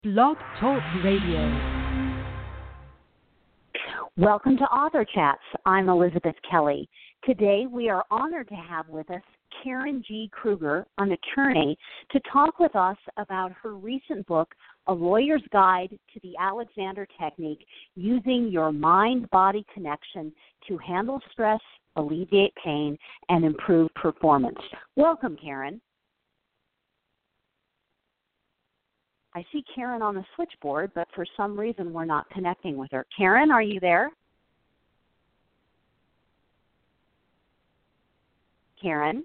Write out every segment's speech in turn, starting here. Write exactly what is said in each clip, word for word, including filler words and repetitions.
Blog Talk Radio. Welcome to Author Chats. I'm Elizabeth Kelly. Today we are honored to have with us Karen G. Kruger, an attorney, to talk with us about her recent book, A Lawyer's Guide to the Alexander Technique, Using Your Mind-Body Connection to Handle Stress, Alleviate Pain, and Improve Performance. Welcome, Karen. I see Karen on the switchboard, but for some reason we're not connecting with her. Karen, are you there? Karen?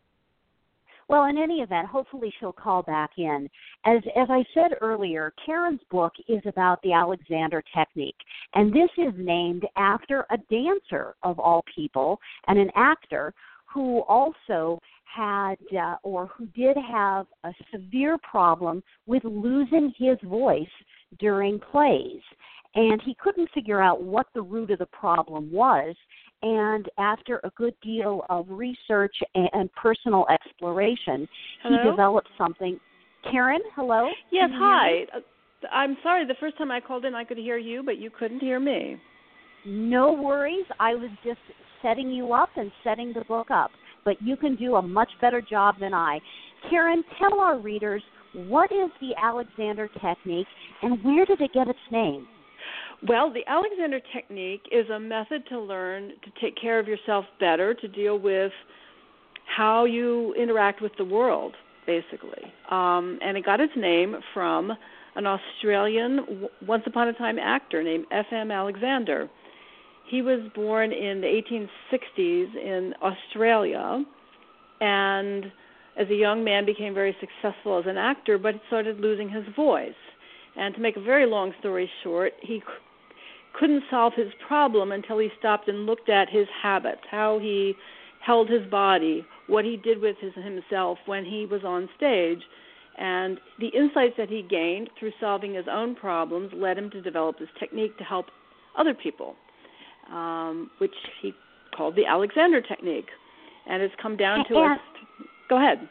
Well, in any event, hopefully she'll call back in. As as I said earlier, Karen's book is about the Alexander Technique, and this is named after a dancer of all people and an actor who also had uh, or who did have a severe problem with losing his voice during plays. And he couldn't figure out what the root of the problem was. And after a good deal of research and personal exploration, Hello? he developed something. Karen, hello? Yes, hi. Uh, I'm sorry, the first time I called in I could hear you, but you couldn't hear me. No worries. I was just setting you up and setting the book up. But you can do a much better job than I. Karen, tell our readers, what is the Alexander Technique and where did it get its name? Well, the Alexander Technique is a method to learn to take care of yourself better, to deal with how you interact with the world, basically. Um, and it got its name from an Australian, once upon a time actor named F M Alexander. He was born in the eighteen sixties in Australia, and as a young man became very successful as an actor, but started losing his voice. And to make a very long story short, he c- couldn't solve his problem until he stopped and looked at his habits, how he held his body, what he did with his, himself when he was on stage. And the insights that he gained through solving his own problems led him to develop this technique to help other people. Um, which he called the Alexander Technique. And it's come down to and, us. Go ahead.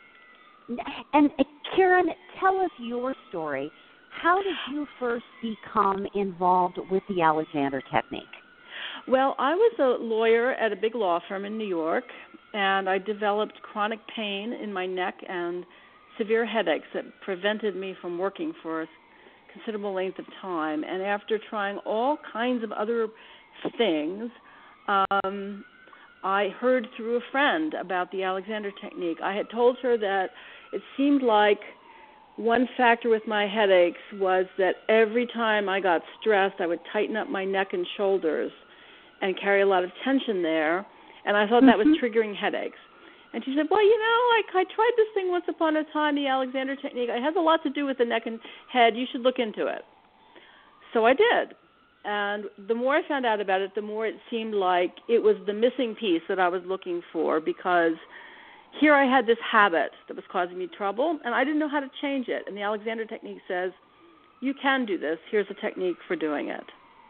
And uh, Karen, tell us your story. How did you first become involved with the Alexander Technique? Well, I was a lawyer at a big law firm in New York, and I developed chronic pain in my neck and severe headaches that prevented me from working for a considerable length of time. And after trying all kinds of other things, um, I heard through a friend about the Alexander Technique. I had told her that it seemed like one factor with my headaches was that every time I got stressed, I would tighten up my neck and shoulders and carry a lot of tension there, and I thought mm-hmm. that was triggering headaches. And she said, well, you know, I, I tried this thing once upon a time, the Alexander Technique. It has a lot to do with the neck and head. You should look into it. So I did. And the more I found out about it, the more it seemed like it was the missing piece that I was looking for, because here I had this habit that was causing me trouble, and I didn't know how to change it. And the Alexander Technique says, you can do this. Here's a technique for doing it.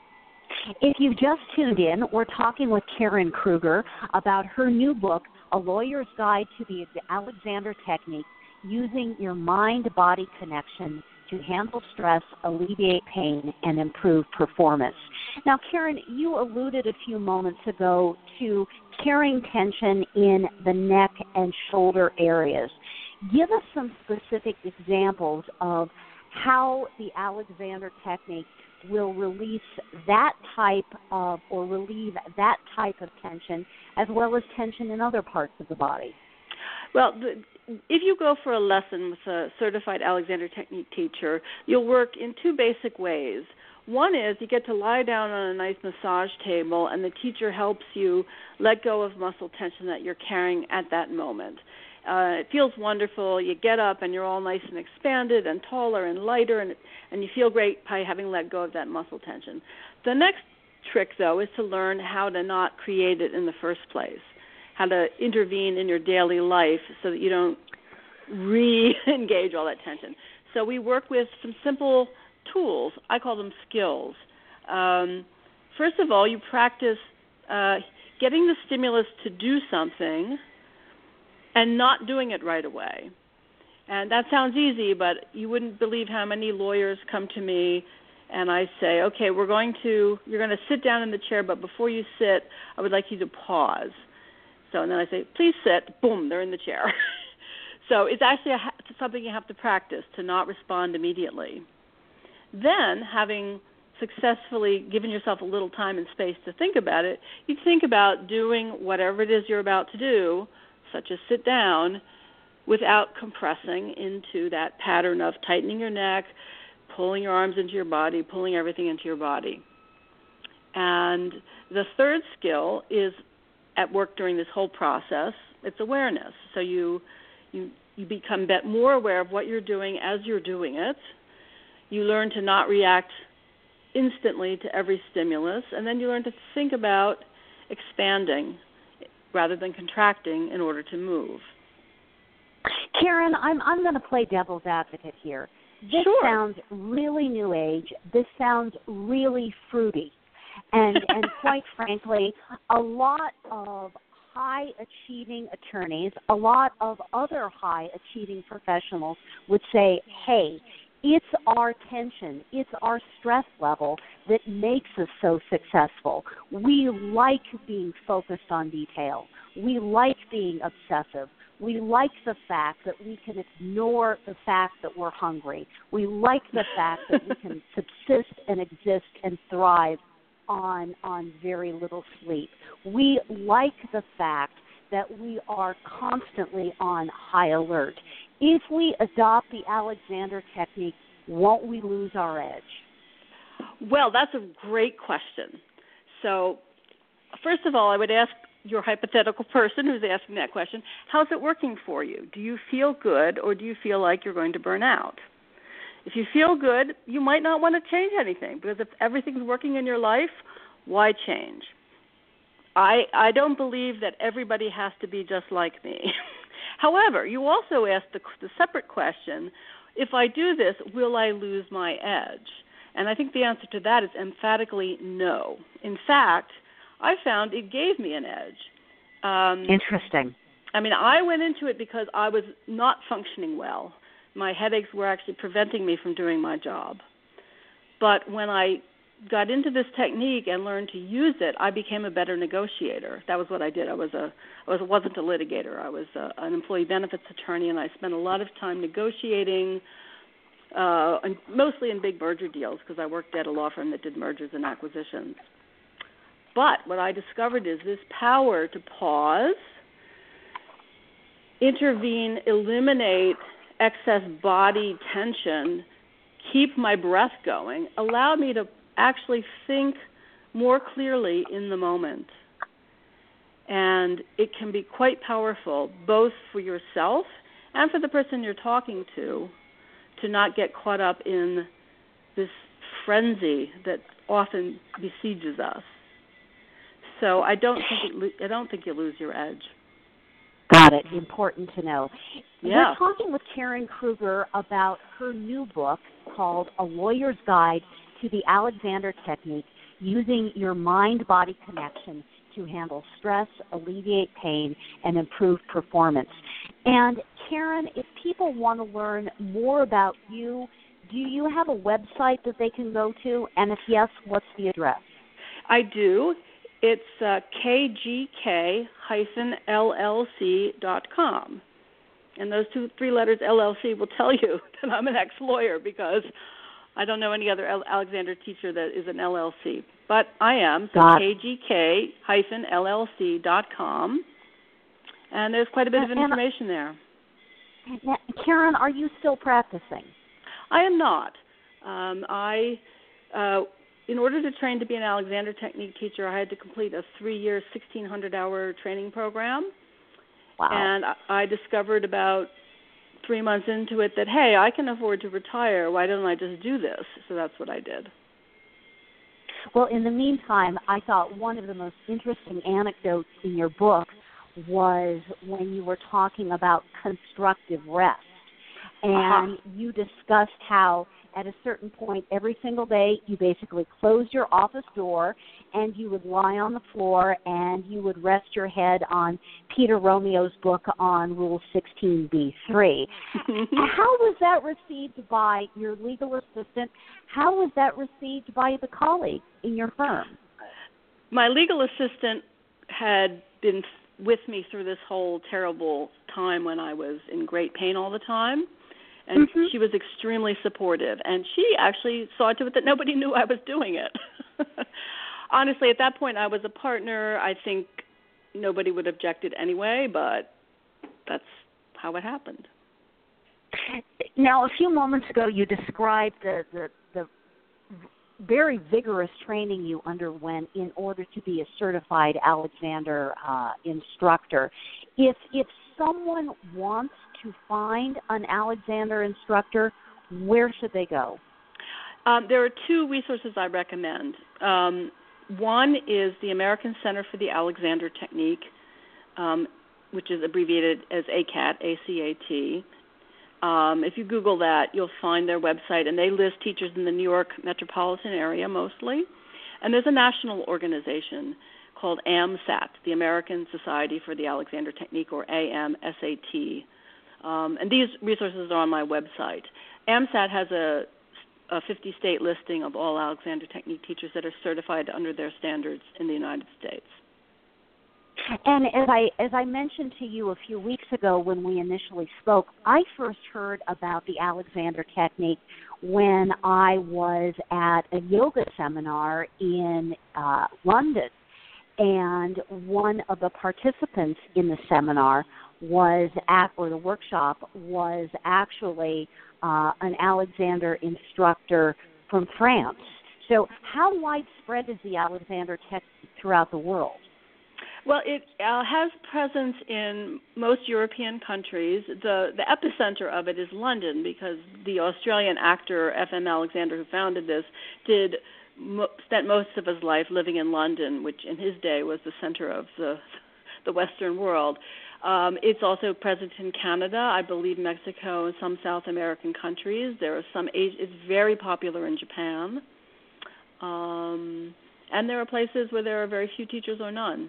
If you've just tuned in, we're talking with Karen Kruger about her new book, A Lawyer's Guide to the Alexander Technique, Using Your Mind-Body Connection to Handle Stress, Alleviate Pain, and Improve Performance. Now, Karen, you alluded a few moments ago to carrying tension in the neck and shoulder areas. Give us some specific examples of how the Alexander Technique will release that type of, or relieve that type of tension, as well as tension in other parts of the body. Well, the, if you go for a lesson with a certified Alexander Technique teacher, you'll work in two basic ways. One is you get to lie down on a nice massage table, and the teacher helps you let go of muscle tension that you're carrying at that moment. Uh, it feels wonderful. You get up, and you're all nice and expanded and taller and lighter, and, and you feel great by having let go of that muscle tension. The next trick, though, is to learn how to not create it in the first place, how to intervene in your daily life so that you don't re-engage all that tension. So we work with some simple tools. I call them skills. Um, first of all, you practice uh, getting the stimulus to do something and not doing it right away. And that sounds easy, but you wouldn't believe how many lawyers come to me and I say, okay, we're going to, you're going to sit down in the chair, but before you sit, I would like you to pause. So, and then I say, please sit. Boom, they're in the chair. So it's actually a, something you have to practice, to not respond immediately. Then, having successfully given yourself a little time and space to think about it, you think about doing whatever it is you're about to do, such as sit down, without compressing into that pattern of tightening your neck, pulling your arms into your body, pulling everything into your body. And the third skill is at work during this whole process. It's awareness. So you you you become more aware of what you're doing as you're doing it. You learn to not react instantly to every stimulus, and then you learn to think about expanding rather than contracting in order to move. Karen, I'm I'm going to play devil's advocate here. This Sure. sounds really new age. This sounds really fruity. And and quite frankly, a lot of high-achieving attorneys, a lot of other high-achieving professionals would say, hey, it's our tension, it's our stress level that makes us so successful. We like being focused on detail. We like being obsessive. We like the fact that we can ignore the fact that we're hungry. We like the fact that we can subsist and exist and thrive on on very little sleep. We like the fact that we are constantly on high alert. If we adopt the Alexander technique, won't we lose our edge? Well, that's a great question. So, first of all, I would ask your hypothetical person who's asking that question, how's it working for you? Do you feel good, or do you feel like you're going to burn out? If you feel good, you might not want to change anything, because if everything's working in your life, why change? I I don't believe that everybody has to be just like me. However, you also asked the, the separate question, if I do this, will I lose my edge? And I think the answer to that is emphatically no. In fact, I found it gave me an edge. Um, Interesting. I mean, I went into it because I was not functioning well. My headaches were actually preventing me from doing my job. But when I got into this technique and learned to use it, I became a better negotiator. That was what I did. I was a I was wasn't a litigator. I was a, an employee benefits attorney, and I spent a lot of time negotiating, uh, and mostly in big merger deals, because I worked at a law firm that did mergers and acquisitions. But what I discovered is this power to pause, intervene, eliminate excess body tension, keep my breath going, allowed me to actually think more clearly in the moment. And it can be quite powerful, both for yourself and for the person you're talking to, to not get caught up in this frenzy that often besieges us. So I don't think it, I don't think you lose your edge. Got it. Important to know. Yeah. We're talking with Karen Kruger about her new book called A Lawyer's Guide to the Alexander Technique, Using Your Mind-Body Connection to Handle Stress, Alleviate Pain, and Improve Performance. And Karen, if people want to learn more about you, do you have a website that they can go to? And if yes, what's the address? I do. It's uh, k g k L L C dot com. And those two, three letters, L L C, will tell you that I'm an ex-lawyer, because I don't know any other Alexander teacher that is an L L C. But I am, so k g k L L C dot com. And there's quite a bit of information there. Now, Karen, are you still practicing? I am not. Um, I... Uh, In order to train to be an Alexander Technique teacher, I had to complete a three-year, sixteen hundred hour training program. Wow. And I discovered about three months into it that, hey, I can afford to retire. Why don't I just do this? So that's what I did. Well, in the meantime, I thought one of the most interesting anecdotes in your book was when you were talking about constructive rest. And uh-huh. you discussed how at a certain point every single day, you basically closed your office door and you would lie on the floor and you would rest your head on Peter Romeo's book on Rule sixteen B three. How was that received by your legal assistant? How was that received by the colleagues in your firm? My legal assistant had been with me through this whole terrible time when I was in great pain all the time. And mm-hmm. she was extremely supportive. And she actually saw to it that nobody knew I was doing it. Honestly, at that point, I was a partner. I think nobody would have objected anyway, but that's how it happened. Now, a few moments ago, you described the, the, the very vigorous training you underwent in order to be a certified Alexander uh, instructor. If if someone wants to find an Alexander instructor, where should they go? Um, there are two resources I recommend. Um, one is the American Center for the Alexander Technique, um, which is abbreviated as A C A T, A C A T. Um, if you Google that, you'll find their website, and they list teachers in the New York metropolitan area mostly. And there's a national organization called AMSAT, the American Society for the Alexander Technique, or A M S A T. Um, and these resources are on my website. AMSAT has a, a fifty-state listing of all Alexander Technique teachers that are certified under their standards in the United States. And as I as I mentioned to you a few weeks ago when we initially spoke, I first heard about the Alexander Technique when I was at a yoga seminar in uh, London. And one of the participants in the seminar was at, or the workshop was actually uh, an Alexander instructor from France. So how widespread is the Alexander Technique throughout the world? Well, it uh, has presence in most European countries. The the epicenter of it is London, because the Australian actor F M Alexander, who founded this, did mo- spent most of his life living in London, which in his day was the center of the the Western world. Um, it's also present in Canada, I believe Mexico, and some South American countries. There are some. It's very popular in Japan, um, and there are places where there are very few teachers or none.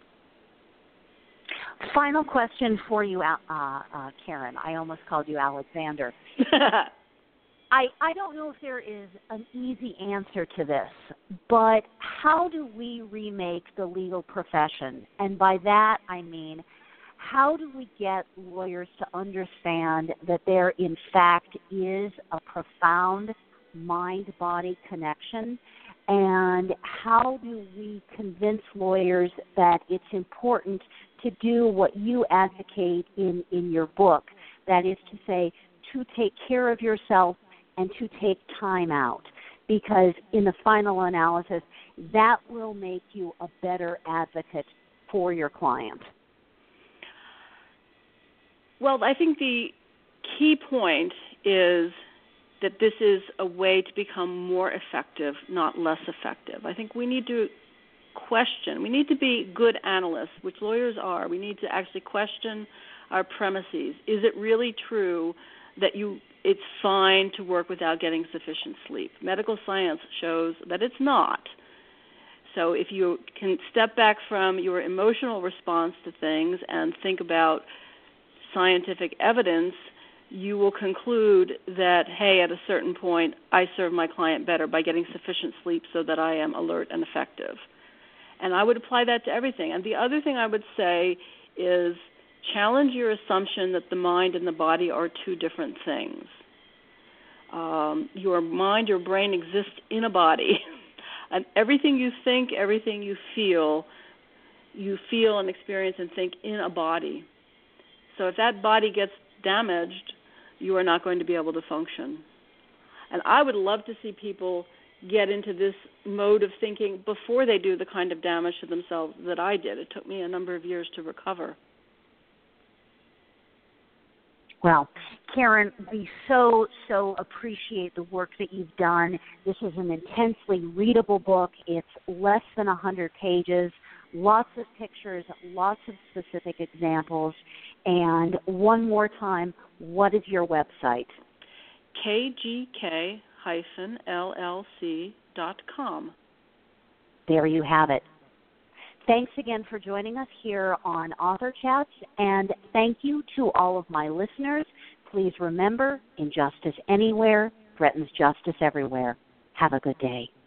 Final question for you, uh, uh, Karen. I almost called you Alexander. I, I don't know if there is an easy answer to this, but how do we remake the legal profession? And by that I mean, how do we get lawyers to understand that there, in fact, is a profound mind-body connection? And how do we convince lawyers that it's important to do what you advocate in, in your book, that is to say, to take care of yourself and to take time out? Because in the final analysis, that will make you a better advocate for your client. Well, I think the key point is that this is a way to become more effective, not less effective. I think we need to question. We need to be good analysts, which lawyers are. We need to actually question our premises. Is it really true that you it's fine to work without getting sufficient sleep? Medical science shows that it's not. So if you can step back from your emotional response to things and think about scientific evidence, you will conclude that, hey, at a certain point, I serve my client better by getting sufficient sleep so that I am alert and effective. And I would apply that to everything. And the other thing I would say is challenge your assumption that the mind and the body are two different things. Um, your mind, your brain exists in a body. And everything you think, everything you feel, you feel and experience and think in a body. So if that body gets damaged, you are not going to be able to function. And I would love to see people get into this mode of thinking before they do the kind of damage to themselves that I did. It took me a number of years to recover. Well, Karen, we so, so appreciate the work that you've done. This is an intensely readable book. It's less than one hundred pages, lots of pictures, lots of specific examples. And one more time, what is your website? K G K dash L L C dot com. There you have it. Thanks again for joining us here on Author Chats, and thank you to all of my listeners. Please remember, injustice anywhere threatens justice everywhere. Have a good day.